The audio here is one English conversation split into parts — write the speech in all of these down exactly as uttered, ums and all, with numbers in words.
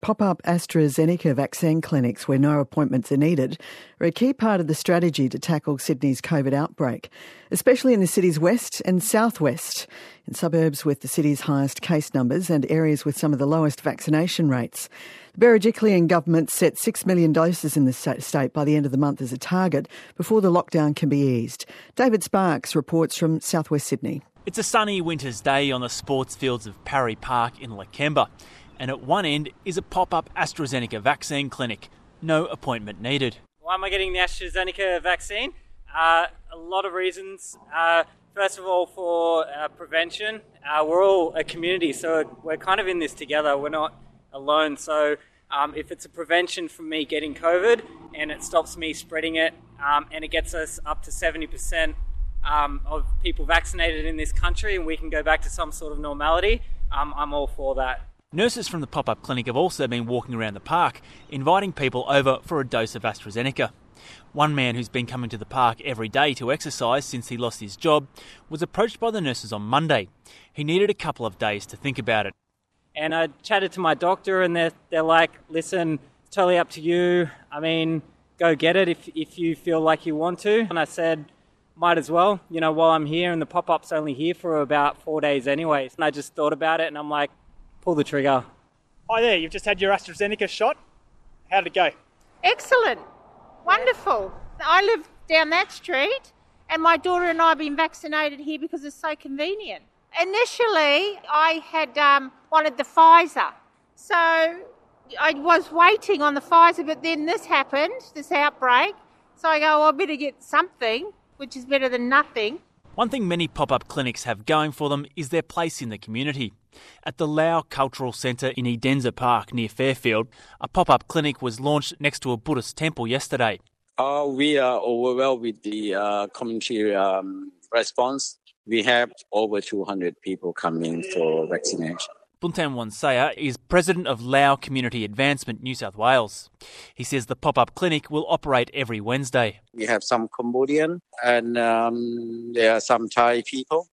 Pop-up AstraZeneca vaccine clinics where no appointments are needed are a key part of the strategy to tackle Sydney's COVID outbreak, especially in the city's west and southwest, in suburbs with the city's highest case numbers and areas with some of the lowest vaccination rates. The Berejiklian government set six million doses in the state by the end of the month as a target before the lockdown can be eased. David Sparks reports from southwest Sydney. It's a sunny winter's day on the sports fields of Parry Park in Lakemba. And at one end is a pop-up AstraZeneca vaccine clinic. No appointment needed. Why am I getting the AstraZeneca vaccine? Uh, a lot of reasons. Uh, first of all, for uh, prevention. Uh, we're all a community, so we're kind of in this together. We're not alone. So um, if it's a prevention from me getting COVID and it stops me spreading it um, and it gets us up to seventy percent um, of people vaccinated in this country and we can go back to some sort of normality, um, I'm all for that. Nurses from the pop-up clinic have also been walking around the park, inviting people over for a dose of AstraZeneca. One man who's been coming to the park every day to exercise since he lost his job was approached by the nurses on Monday. He needed a couple of days to think about it. And I chatted to my doctor and they're, they're like, listen, it's totally up to you. I mean, go get it if, if you feel like you want to. And I said, might as well, you know, while I'm here, and the pop-up's only here for about four days anyway. And I just thought about it and I'm like, pull the trigger. Hi there, you've just had your AstraZeneca shot. How did it go? Excellent. Wonderful. I live down that street and my daughter and I have been vaccinated here because it's so convenient. Initially, I had um, wanted the Pfizer. So I was waiting on the Pfizer, but then this happened, this outbreak. So I go, well, I better get something, which is better than nothing. One thing many pop-up clinics have going for them is their place in the community. At the Lao Cultural Centre in Edenza Park near Fairfield, a pop-up clinic was launched next to a Buddhist temple yesterday. Uh, we are overwhelmed with the uh, community um, response. We have over two hundred people coming for vaccination. Buntan Wansaya is president of Lao Community Advancement New South Wales. He says the pop-up clinic will operate every Wednesday. We have some Cambodian and um, there are some Thai people.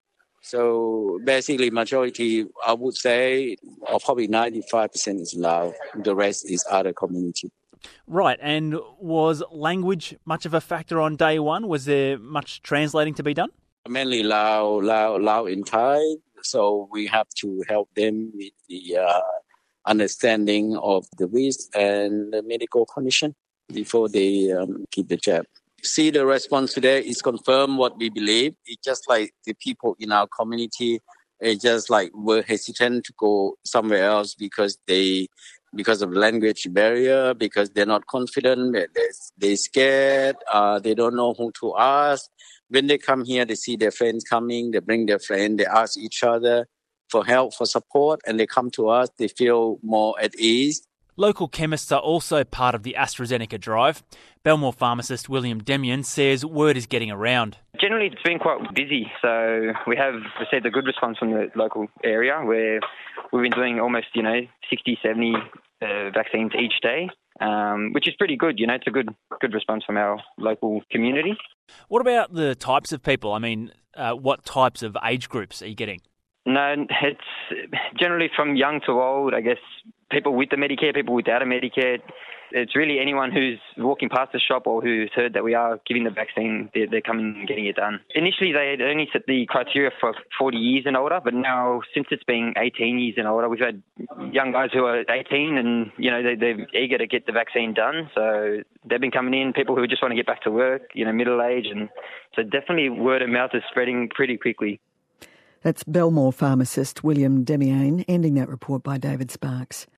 So basically majority, I would say, or probably ninety-five percent is Lao. The rest is other community. Right, and was language much of a factor on day one? Was there much translating to be done? Mainly Lao, Lao, Lao in Thai. So we have to help them with the uh, understanding of the risk and the medical condition before they um, get the jab. See, the response today is confirm what we believe. It's just like the people in our community, it's just like were hesitant to go somewhere else because they, because of language barrier, because they're not confident, they're, they're scared, uh, they don't know who to ask. When they come here, they see their friends coming, they bring their friend, they ask each other for help, for support, and they come to us, they feel more at ease. Local chemists are also part of the AstraZeneca drive. Belmore pharmacist William Demian says word is getting around. Generally, it's been quite busy, so we have received a good response from the local area where we've been doing almost, you know, sixty, seventy uh, vaccines each day, um, which is pretty good. You know, it's a good good response from our local community. What about the types of people? I mean, uh, what types of age groups are you getting? No, it's generally from young to old, I guess, people with the Medicare, people without a Medicare. It's really anyone who's walking past the shop or who's heard that we are giving the vaccine, they're, they're coming and getting it done. Initially, they had only set the criteria for forty years and older, but now, since it's been eighteen years and older, we've had young guys who are eighteen and, you know, they, they're eager to get the vaccine done. So they've been coming in, people who just want to get back to work, you know, middle age. And so definitely word of mouth is spreading pretty quickly. That's Belmore pharmacist William Demian, ending that report by David Sparks.